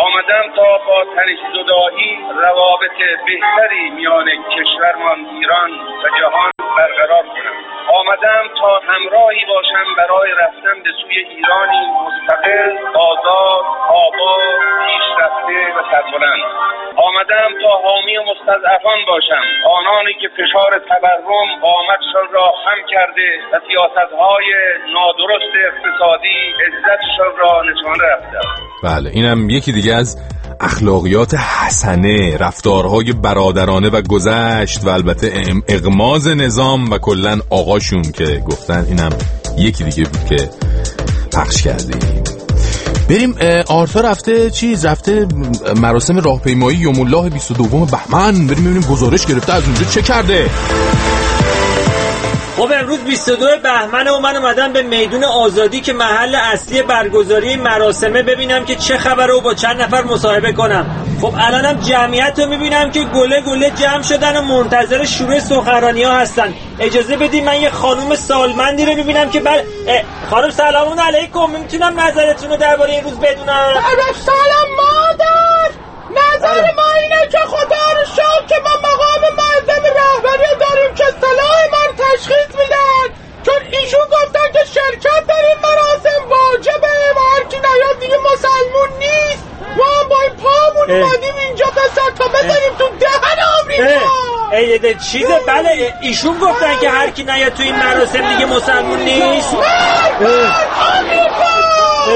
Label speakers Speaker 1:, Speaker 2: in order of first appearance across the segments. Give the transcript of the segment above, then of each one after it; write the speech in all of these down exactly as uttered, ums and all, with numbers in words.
Speaker 1: آمدم تا با تنش زدایی روابط بهتری میان کشورمان ایران و جهان برقرار کنم. آمدم تا همراهی باشم برای رفتن به سوی ایرانی مستقل، آزاد، آباد، پیشرفته و سربلند. آمدم تا حامی مستضعفان باشم، آنانی که فشار تورم قامتشان را خم کرده و سیاست‌های نادرست اقتصادی عزتشان را نشانه رفته.
Speaker 2: بله، اینم یکی دیگه از اخلاقیات حسنه، رفتارهای برادرانه و گذشت و البته اغماض نظام و کلن آقاشون که گفتن. اینم یکی دیگه بود که پخش کردیم. بریم. آرتا رفته چیز رفته مراسم راهپیمایی یوم الله بیست و دو بهمن. بریم ببینیم گزارش گرفته از اونجا چه کرده.
Speaker 3: خب امروز بیست و دو بهمن و من اومدم به میدون آزادی که محل اصلی برگزاری مراسمه ببینم که چه خبره و با چند نفر مصاحبه کنم. خب الانم جمعیت رو میبینم که گله گله جمع شدن و منتظر شروع سخنرانی ها هستن. اجازه بدید من یه خانوم سالمندی رو میبینم که بل... خانم سلام علیکم، میتونم نظرتون رو درباره این روز بدونم؟
Speaker 4: سلام مادر، نظر ما اینه که خدا رو شکر که ما مقام معظم رهبری داریم که صلاح من تشخیص میدن، چون ایشون گفتن که شرکت در این مراسم واجبه و هر کی نیاد دیگه مسلمون نیست. ما با این پامون اومدیم اینجا بسر تا بزنیم تو دهن آمریکا.
Speaker 3: ای ده چیزه؟ بله ایشون گفتن که هر کی نیاد تو این مراسم دیگه مسلمون نیست.
Speaker 4: آمریکا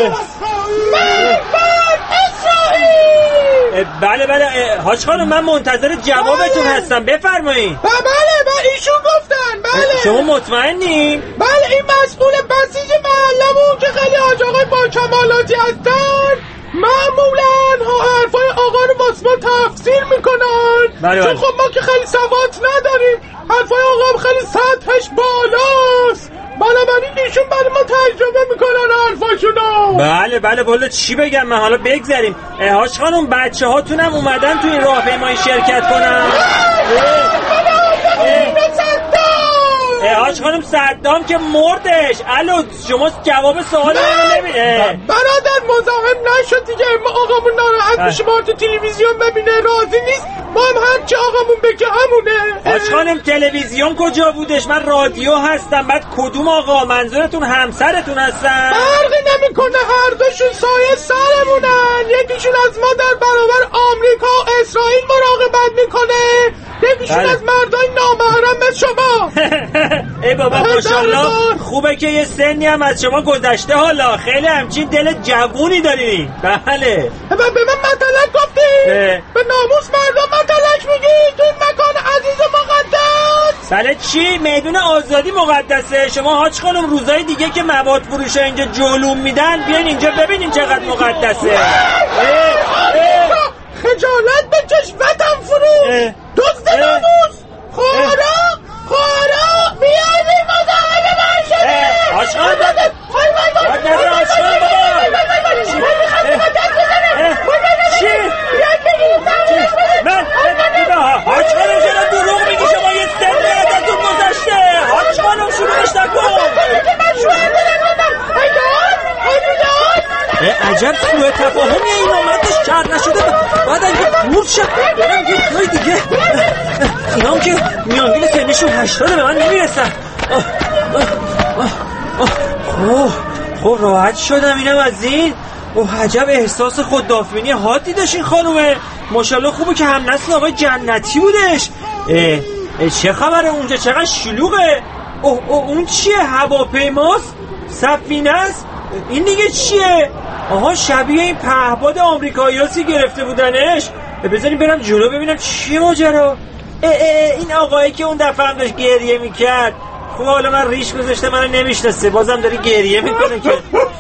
Speaker 3: بله بله حاج خانم، من منتظر جوابتون هستم، بفرمایید.
Speaker 4: بله بله ایشون گفتن. بله
Speaker 3: شما مطمئنی؟
Speaker 4: بله این مسئول بسیج محلمون که خیلی حاج آقای با کمالاتی هستن معمولا حرفای آقا رو واسه ما تفسیر میکنن.
Speaker 3: بله
Speaker 4: چون خب ما که خیلی سواد نداریم، حرفای آقا هم خیلی سطحش بالاست، بنابراین ایشون برای ما تجربه میکنن حرفاشونو.
Speaker 3: بله بله والا چی بگم من، حالا بگذاریم. حاج خانم بچه هاتونم اومدن تو این راهپیمایی شرکت کنن؟ حاج خانم صدام که مردش. الو شما جواب سوال منو نمیدید.
Speaker 4: برادر مزاحم نشد دیگه، ما آقامون ناراحت میشه ما تو تلویزیون ببینه راضی نیست، ما هم هر چی آقامون بگه همونه.
Speaker 3: حاج خانم تلویزیون کجا بودش؟ من رادیو هستم. بعد کدوم آقا؟ منظورتون همسرتون هستن؟
Speaker 4: فرقی نمیکنه، هر دوشون سایه سرمونن. یکیشون از ما در برابر آمریکا و اسرائیل مراقبت میکنه، یکیشون بله. از مردای نامحرم مثل شما.
Speaker 3: ای بابا ماشاءالله، خوبه که یه سنی هم از شما گذشته، حالا خیلی همچین دل جوونی داری. بله
Speaker 4: به من مطلق گفتی؟ به ناموس مردم مطلق میگی تو این مکان عزیز و مقدس؟
Speaker 3: بله چی؟ میدون آزادی مقدسه. شما حاج خانم روزای دیگه که مواد فروش اینجا جلوم میدن بیاین اینجا ببینین چقدر مقدسه.
Speaker 4: خجالت بکش وطن فرو، دزد ناموس، خورا خورا بیای بی مزاحم من شده.
Speaker 3: حاج خانم
Speaker 4: وای وای وای
Speaker 3: وای حاج خانم چی؟ من حاج خانم چرا دروغ میگی؟ شما یه سن ازتون گذشته. حاج خانم شروعش نکن. عجب سوء تفاهمی این آمدش کرد نشده بعد اینکه مورد شد برم یه کاری دیگه. اینا هم که میانگین سنشون هشتاده به من نمیرسن. خب خب راحت شدم. اینم از این. اوه عجب احساس خوددافنی حادی داشت این خانومه. ماشاءالله خوبه که هم نسل آقای جنتی بودش. اه اه چه خبره اونجا؟ چقدر شلوغه. اوه اوه اون چیه؟ هواپیماست؟ سفینه است؟ این دیگه چیه؟ آها شبیه این پهپاد آمریکاییاسی گرفته بودنش. بذاریم برم جلو ببینم چیه ماجرا. این آقایی که اون دفعه هم داشت گریه میکرد، خب حالا من ریش گذاشته منو نمیشناسه، بازم داری گریه میکنه که.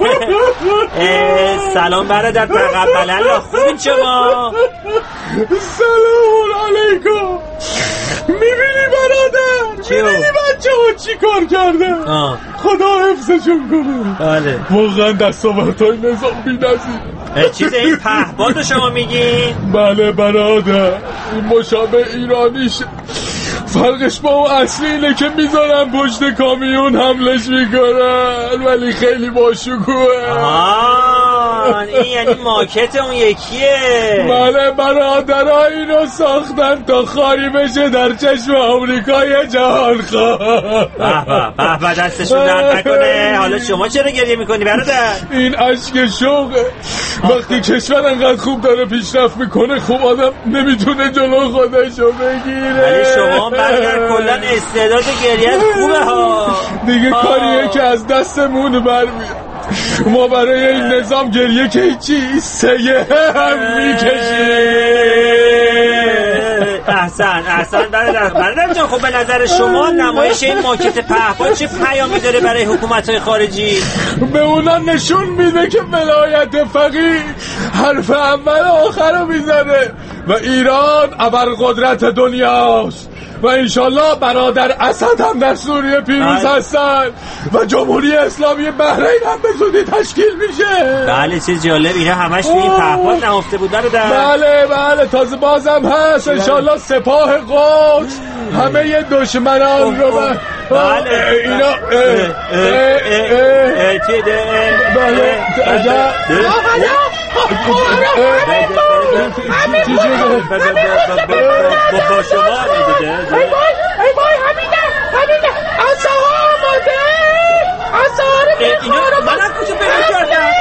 Speaker 3: سلام برادر، تقبل الله. خوبین شما؟
Speaker 4: سلام علیکم. میبینی برادر؟
Speaker 3: چیو؟
Speaker 4: میبینی بچه ها چی کار کردن؟
Speaker 3: آه.
Speaker 4: خدا حفظشون کنه.
Speaker 3: بله
Speaker 4: واقعا دستاوردهای نظام بی‌نظیر.
Speaker 3: چیز این پهپاد رو شما میگی؟
Speaker 4: بله برادر، این مشابه ایرانیش. فرقش با اون اصلی اینه که میذارن پشت کامیون حملش میکنن، ولی خیلی باشکوهه.
Speaker 3: آه جان این یعنی ماکت اون یکیه.
Speaker 5: بله برادرها اینو ساختن تا خاری بشه در چشم آمریکای جهان خواه.
Speaker 3: به به دستشون درد نکنه. حالا شما چرا گریه میکنی برادر؟
Speaker 5: این اشک شوقه. وقتی کشور انقدر خوب داره پیشرفت میکنه خوب آدم نمیتونه جلو خودشو بگیره.
Speaker 3: ولی شما برادر کلا استعداد گریه خوبه ها.
Speaker 5: دیگه کاریه که از دستمون برمیاد. ما برای این نظام گریه که هیچی سیه هم میکشیم.
Speaker 3: احسن احسن برادر برادر جان. خب به نظر شما نمایش این ماکت پهپاد چه پیامی داره برای حکومت‌های خارجی؟
Speaker 5: به اونا نشون میده که ولایت فقیه حرف اول آخر رو میزنه و ایران ابرقدرت دنیاست و انشالله برادر اسد هم در سوریه پیروز هستن و جمهوری اسلامی بحرین هم به زودی تشکیل میشه.
Speaker 3: بله چه جالب. اینا همش توی این پهپاد نهفته بود برادر.
Speaker 5: بله بله تازه بازم هست انشالله سپاه قدس همه دشمنان رو
Speaker 3: بله
Speaker 5: اینا
Speaker 3: چه ده
Speaker 5: بله عجب
Speaker 3: چی شده؟ با شما نزده؟
Speaker 4: ای بای ای بای همینه همینه اصحا آماده اصحا رو
Speaker 3: اینا من از کجا پیدا کردم؟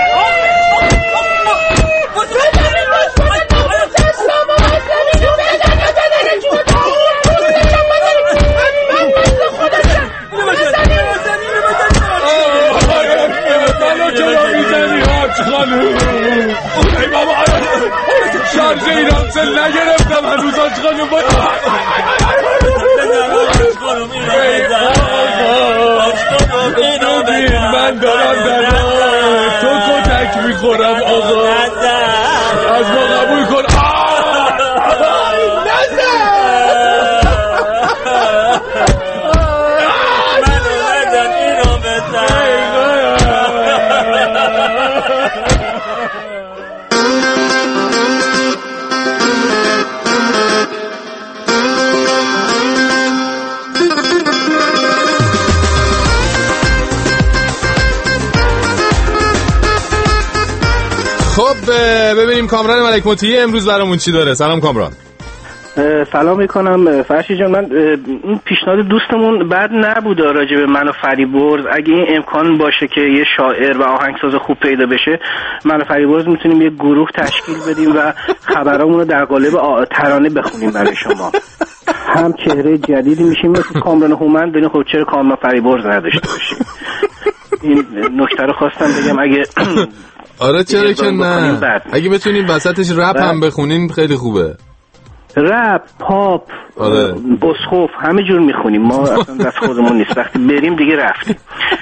Speaker 5: ای بابا شارژ ایران سل نگرفتم هنوز آج خانم باید من دارم در تو کتک میخورم آقا از ما قبول کن
Speaker 2: خب ببینیم کامران ملک مطیعی امروز برامون چی داره. سلام کامران.
Speaker 6: سلام میکنم فرشی جان. من این پیشنهاد دوستمون بد نبود راجع به من و فریبرز. اگه این امکان باشه که یه شاعر و آهنگساز خوب پیدا بشه من و فریبرز میتونیم یه گروه تشکیل بدیم و خبرامون رو در قالب ترانه بخونیم برای شما. هم چهره جدیدی میشیم مثل کامران هومن. ببین خب چرا کامران فریبرز نداشته باشیم. این نکته رو خواستم بگم. اگه
Speaker 2: آره چرا که نه اگه بتونیم وسطش رپ هم بخونیم خیلی خوبه.
Speaker 6: رپ، پاپ،
Speaker 2: آره.
Speaker 6: بسخوف همه جور میخونیم. ما اصلا دست خودمون نیست. وقتی بریم دیگه رفتیم.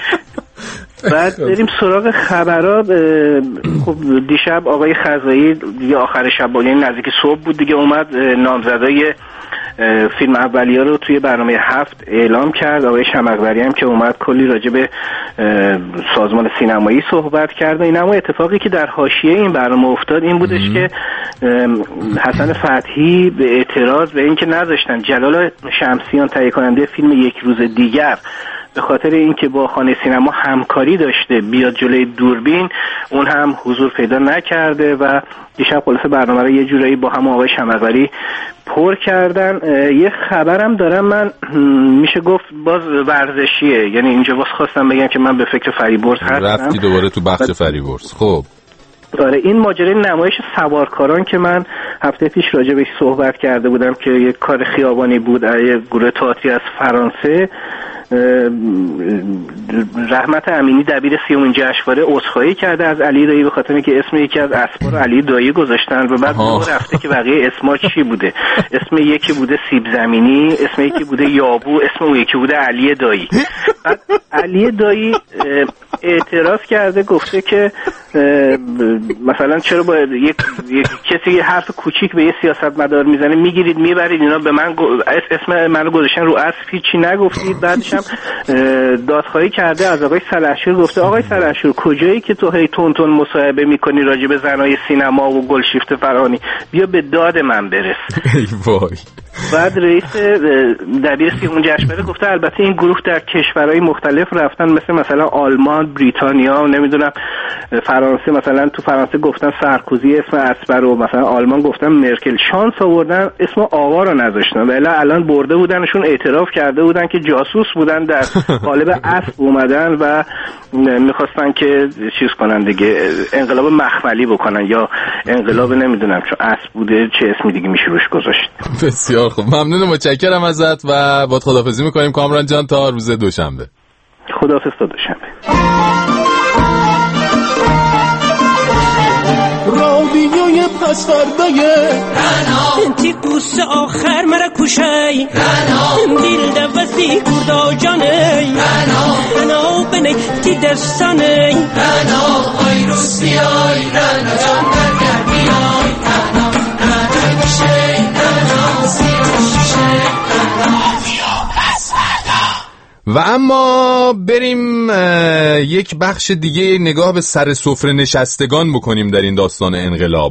Speaker 6: بعد بریم سراغ خبرات. خب دیشب آقای خزایی دیگه آخر شب یعنی نزدیک صبح بود دیگه اومد نامزدای فیلم اولیه رو توی برنامه هفت اعلام کرد. آقای شمقوری هم که اومد کلی راجع به سازمان سینمایی صحبت کرد. این اما اتفاقی که در حاشیه این برنامه افتاد این بودش ام. که حسن فتحی به اعتراض به اینکه نذاشتن جلال شمسیان تهیه کننده فیلم یک روز دیگر به خاطر اینکه با خانه سینما همکاری داشته بیاد جلوی دوربین اون هم حضور پیدا نکرده و دیشب خلاصه برنامه رو یه جورایی با هم آقای شمقوری پر کردن. یه خبرم دارم من میشه گفت باز ورزشیه. یعنی اینجا باز خواستم بگم که من به فکر فریبرز هستم.
Speaker 2: رفتی دوباره تو بخش فریبرز. خب
Speaker 6: آره این ماجرای نمایش سوارکاران که من هفته پیش راجع بهش صحبت کرده بودم که یه کار خیابانی بود یه گروه تئاتری از فرانسه. رحمت امینی دبیر سیومین جشنواره عذرخواهی کرده از علی دایی به خاطر اینکه اسم یکی از اسبا رو علی دایی گذاشتن و بعد دو رفته که بقیه اسما چی بوده. اسم یکی بوده سیب زمینی، اسم یکی بوده یابو، اسم اون یکی بوده علی دایی. بعد علی دایی اعتراض کرده گفته که مثلا چرا باید یک, یک کسی یه حرف کوچیک به یه سیاستمدار میزنه میگیرید میبرید اینا به من اسم منو گذاشتن رو اسب هیچی نگفتید. بعدش هم دادخواهی کرده از آقای سلحشور. گفته آقای سلحشور کجایی که تو هی تون تون مصاحبه میکنی راجع به زنای سینما و گلشیفته فرانی بیا به داد من برس.
Speaker 2: ای وای.
Speaker 6: بعد رئیس دبیر سیمون جشنواره گفته البته این گروه در کشورهای مختلف رفتن مثل مثلا آلمان، بریتانیا و نمیدونم فرانسه مثلا تو فرانسه گفتن سارکوزی اسم اسپر رو، مثلا آلمان گفتن مرکل. شانس آوردن اسم آقا رو نذاشتن، ولی الان برده بودنشون اعتراف کرده بودن که جاسوس بودن، در قالب اسب اومدن و میخواستن که چیز کنن دیگه، انقلاب مخملی بکنن یا انقلاب نمیدونم چون اسب بوده چه اسمی دیگه میشه روش گذاشت.
Speaker 2: بسیار خوب، ممنونم، متشکرم ازت و با خداحافظی میکنیم کامران جان تا روز دوشنبه.
Speaker 6: خداحافظ تا دوشنبه.
Speaker 4: رادیوی پس فردای
Speaker 7: رنا تی قوس آخر مرا کشای رنا دیل دوستی کردا جانی رنا رنا بنی تی دستانی رنا آی روسیای رنا جان برگردی آی رنا رنا میشه رنا سیروشه رنا
Speaker 2: و اما بریم یک بخش دیگه نگاه به سر سفره نشستگان بکنیم در این داستان انقلاب.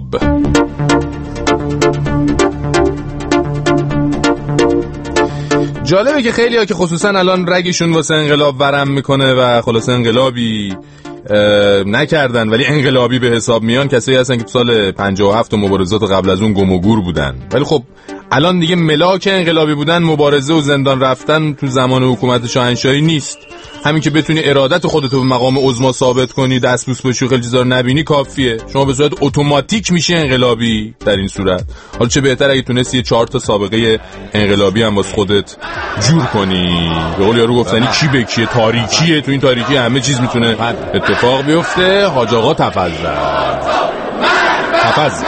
Speaker 2: جالبه که خیلی ها که خصوصا الان رگشون واسه انقلاب ورم میکنه و خلاص انقلابی نکردن ولی انقلابی به حساب میان، کسایی هستن که تو سال پنجاه و هفت و مبارزات قبل از اون گم و گور بودن، ولی خب الان دیگه ملاک انقلابی بودن مبارزه و زندان رفتن تو زمان حکومت شاهنشاهی نیست. همین که بتونی ارادت خودتو به مقام عظما ثابت کنی، دستبوس بشی، خیلی چیزا رو نبینی کافیه، شما به صورت اتوماتیک میشی انقلابی در این صورت. حالا چه بهتر اگه تونستی چهار تا سابقه انقلابی هم واسه خودت جور کنی. به قول یارو گفتنی کی به کیه، تاریکیه، تو این تاریکی همه چیز میتونه اتفاق بیفته. حاج آقا تفضل تفضل.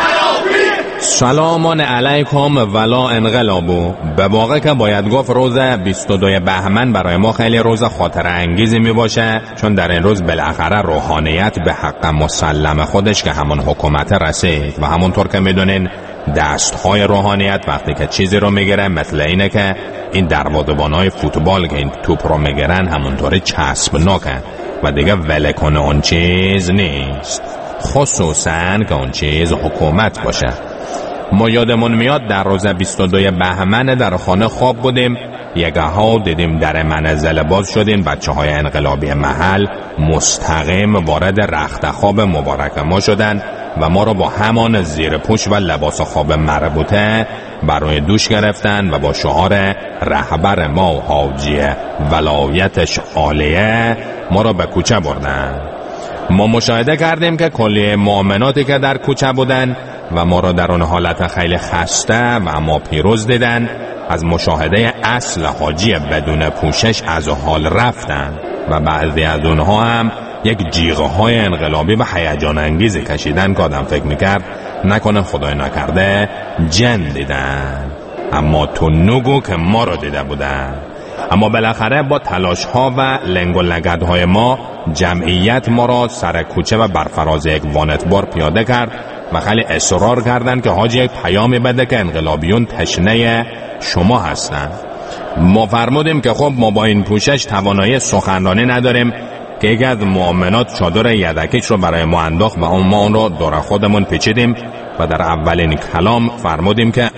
Speaker 8: سلامان علیکم ولا انقلابو. به واقع که باید گفت روز بیست و دو بهمن برای ما خیلی روز خاطر انگیزی می باشه، چون در این روز بالاخره روحانیت به حق مسلم خودش که همون حکومت رسید و همونطور که می دونین دستهای روحانیت وقتی که چیزی رو میگیره مثل اینه که این دروازه‌بانای فوتبال که این توپ رو میگیرن همونطوری چسبناکه و دیگه وله کنه اون چیز نیست، خصوصا که اون چیز حکومت باشه. ما یادمون میاد در روز بیست و دو بهمن در خانه خواب بودیم، یگه ها دیدیم در منزل باز شدیم، بچه های انقلابی محل مستقیم وارد رخت خواب مبارک ما شدن و ما رو با همان زیر پوش و لباس خواب مربوطه برای دوش گرفتن و با شعار رهبر ما و حاجی ولایتش عالیه ما رو به کوچه بردن. ما مشاهده کردیم که کلیه مؤمناتی که در کوچه بودن و ما را در اون حالت خیلی خسته و اما پیروز دیدن، از مشاهده اصل حاجی بدون پوشش از حال رفتن و بعضی از اونها هم یک جیغه های انقلابی و هیجان انگیزی کشیدن که آدم فکر میکرد نکنه خدای نکرده جن دیدن، اما تو نگو که ما را دیده بودن. اما بالاخره با تلاش ها و لنگ و لگد های ما جمعیت ما را سر کوچه و برفراز یک وانتبار پیاده کرد و خیلی اصرار کردن که حاجی یک پیامی بده که انقلابیون تشنه شما هستن. ما فرمودیم که خب ما با این پوشش توانایی سخنرانی نداریم که یکی از مؤمنات چادر یدکیش رو برای ما انداخت و اون ما اون رو دور خودمون پیچیدیم و در اولین کلام فرمودیم که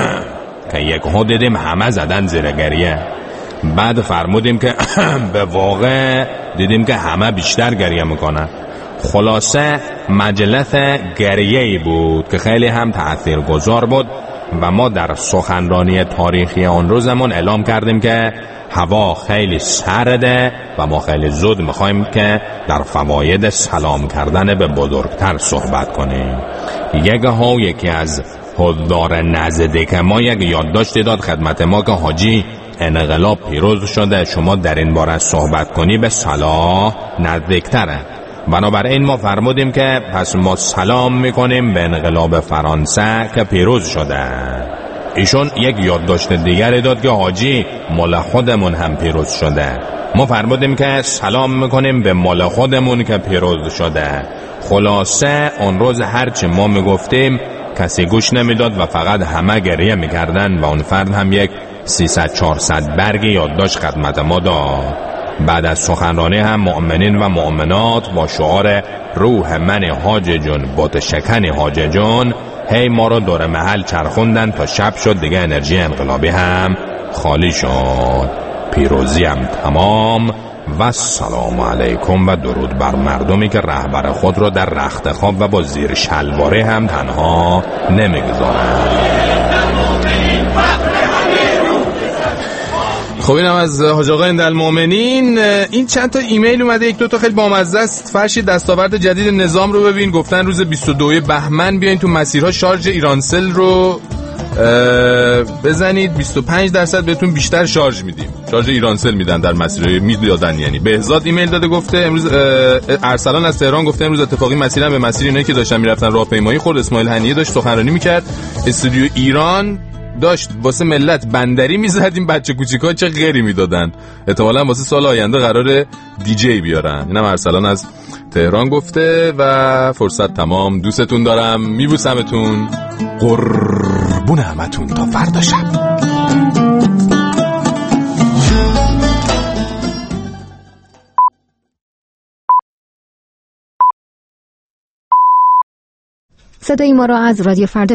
Speaker 8: که یک ها دیدیم همه زدن زیر گریه. بعد فرمودیم که به واقع دیدیم که همه بیشتر گریه میکنن. خلاصه مجلس گریه‌ای بود که خیلی هم تأثیرگذار بود و ما در سخنرانی تاریخی آن روزمون اعلام کردیم که هوا خیلی سرده و ما خیلی زود میخوایم که در فواید سلام کردن به بزرگتر صحبت کنیم. یک ها یکی از حضار نزدیک ما یک یادداشتی داد خدمت ما که حاجی انقلاب پیروز شده، شما در این باره صحبت کنی به صلاح نزدیکتره. بنابراین ما فرمودیم که پس ما سلام میکنیم به انقلاب فرانسه که پیروز شده. ایشون یک یادداشت دیگری داد که حاجی مال خودمون هم پیروز شده. ما فرمودیم که سلام میکنیم به مال خودمون که پیروز شده. خلاصه اون روز هرچی ما میگفتیم کسی گوش نمیداد و فقط همه گریه میکردن و اون فرد هم یک سیصد چهارصد برگ یادداشت خدمت ما داد. بعد از سخنرانی هم مؤمنین و مؤمنات با شعار روح من حاج جون بوت شکن حاج جون هی ما رو دور محل چرخوندن تا شب شد دیگه انرژی انقلابی هم خالی شد. پیروزی هم تمام و سلام علیکم و درود بر مردمی که رهبر خود را در رخت خواب و با زیر شلواره هم تنها نمیگذارند. خب اینم از حاج آقا هندالمومنین. این چند تا ایمیل اومده، یک دو تا خیلی بامزه است. فرشید دستاورد جدید نظام رو ببین، گفتن روز بیست و دوم بهمن بیاین تو مسیرها شارژ ایرانسل رو بزنید، بیست و پنج درصد بهتون بیشتر شارژ میدیم. شارژ ایرانسل میدن در مسیرهای میدادن. یعنی بهزاد ایمیل داده گفته امروز، ارسلان از تهران گفته امروز اتفاقی مسیرم به مسیر اینایی که داشتن میرفتن راهپیمایی خورد. اسماعیل هنیه داشت سخنرانی میکرد، استودیو ایران داشت واسه ملت بندری میزدیم، بچه کوچیکا چه غیری میدادن. احتمالاً واسه سال آینده قراره دیجی بیارن. اینم ارسلان از تهران گفته و فرصت تمام. دوستتون دارم، میبوسمتون، قربون همتون تا فردا شب.
Speaker 9: صدای ما را از رادیو فردا